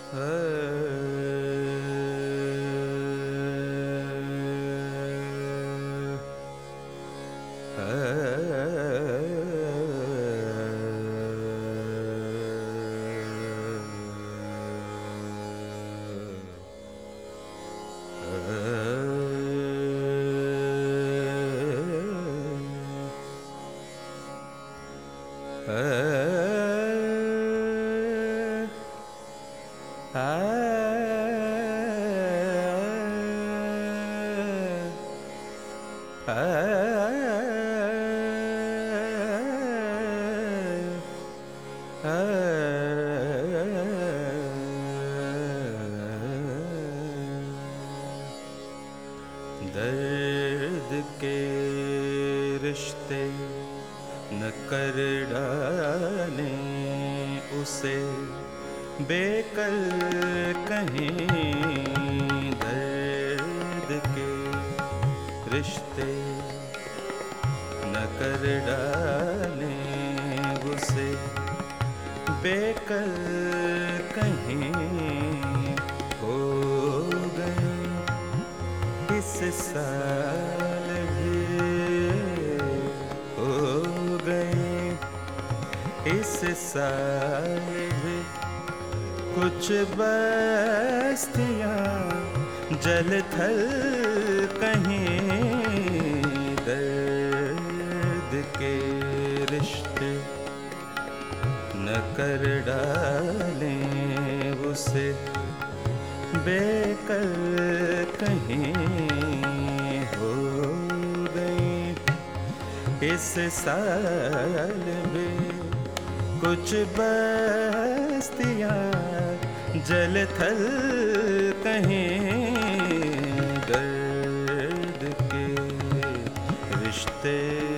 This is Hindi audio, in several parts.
दर्द के रिश्ते न कर डाले उसे बेकल कहीं। दर्द के रिश्ते न कर डाले उसे बेकल कहीं। हो गए इस साल भी, हो गए इस साल भी कुछ बस्तियां जल थल कहीं। दर्द के रिश्ते न कर डालें उसे बेकल कहीं। हो गई इस साल में कुछ बस्तियां जल थल कहीं। दर्द के रिश्ते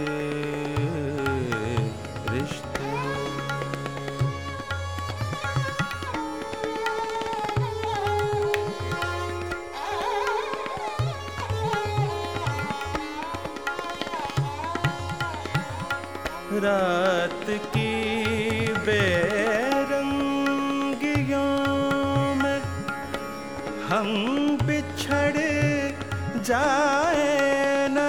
रात की बेरंगियों में हम बिछड़ जाए न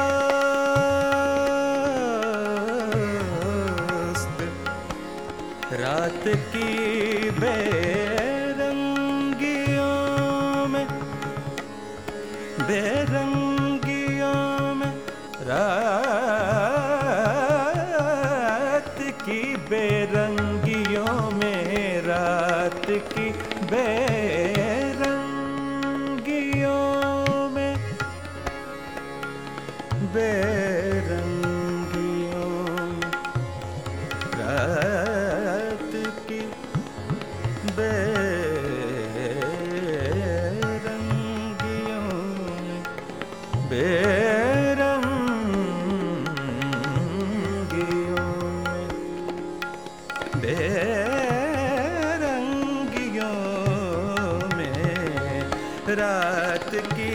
दोस्त। रात की बेरंगियों में, बेरंगियों में की बेरंगियों में, रात की बेरंगियों में, बेरंगियों में, रात की बेरंगियों में, बेरंगियों में, रात की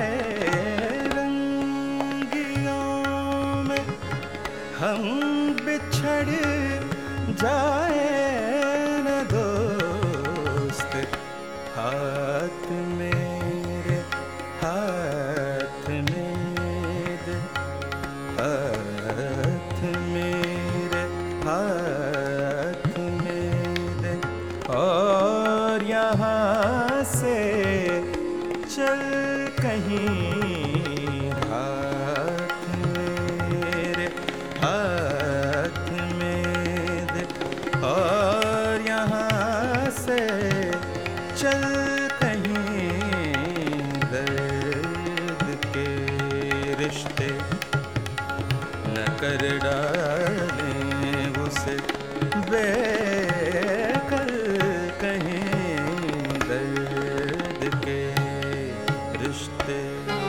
बेरंगियों में हम बिछड़ जाए न दोस्त। हाथ मेरे हाथ मेरे, हाथ मेरे हाथ मेरे, और यहाँ से चल कहीं। हाथ मेरे हाथ मेरे, और यहाँ से चल कहीं। दर्द के रिश्ते न कर डालें उसे बेकल कहीं। दर्द के रिश्ते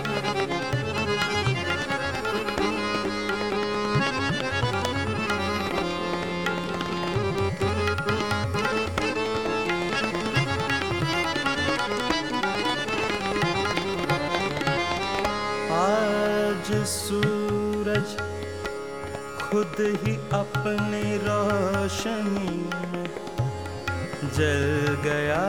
आज सूरज खुद ही अपनी रोशनी में जल गया।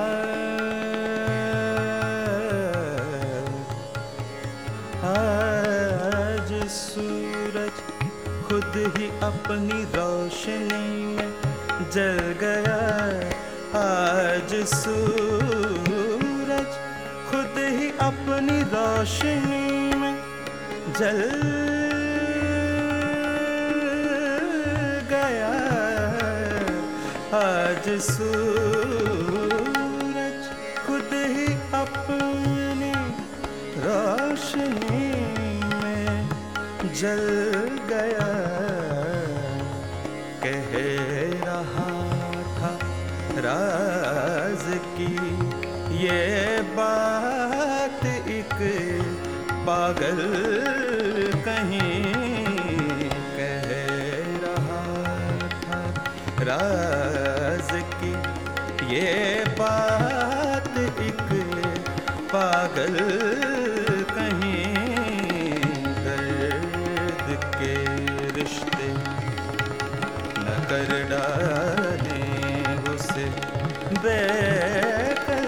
आज सूरज खुद ही अपनी रोशनी में जल गया। आज सूरज खुद ही अपनी रोशनी में जल गया। आज सूरज खुद ही अपनी रोशनी में जल गया। कह रहा था राज की ये बात एक पागल कहीं कह रहा था। राज की ये बात एक पागल कहीं। दर्द के रिश्ते न कर डाले उसे बेकल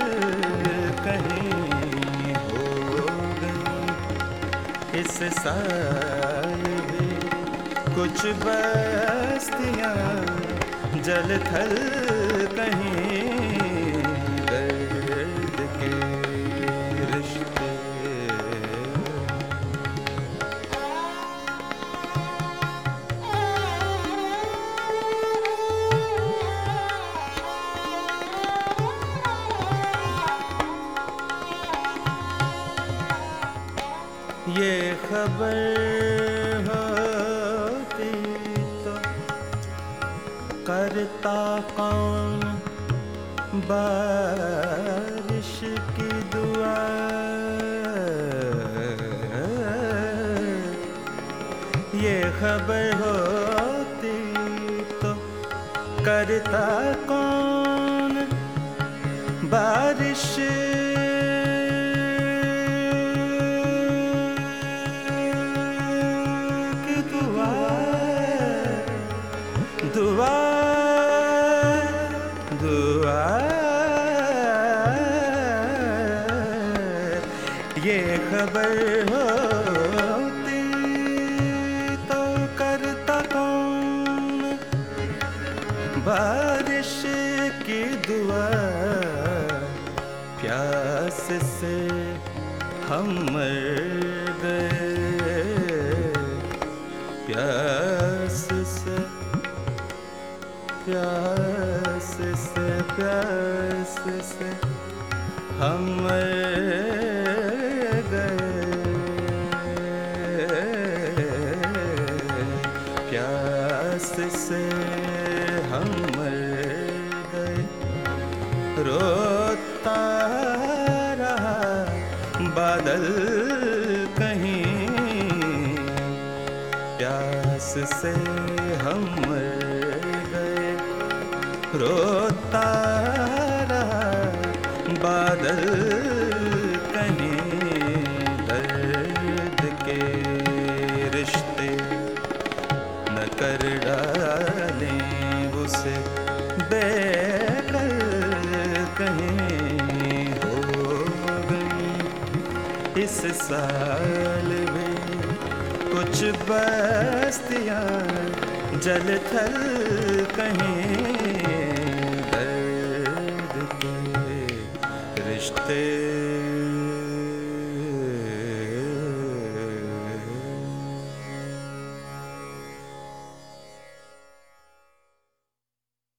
कहीं हो गई। इस साल भी कुछ बस्तियां जल थल कहीं। दर्द के रिश्ते ये खबर होती तो करता कौन बारिश की दुआ। ये खबर होती तो करता कौन बारिश दुआ दुआ। ये खबर होती तो करता कौन बारिश की दुआ। प्यास से हम मर गए। प्यास से प्यास से प्यास से हम मर गए। प्यास से हम मर गए। रोता रहा बादल कहीं। प्यास से हम मर गए। रोता रहा बादल कहीं। दर्द के रिश्ते न कर डालें उसे बेकल कहीं हो गई। इस साल में कुछ बस्तियां जल थल कहीं।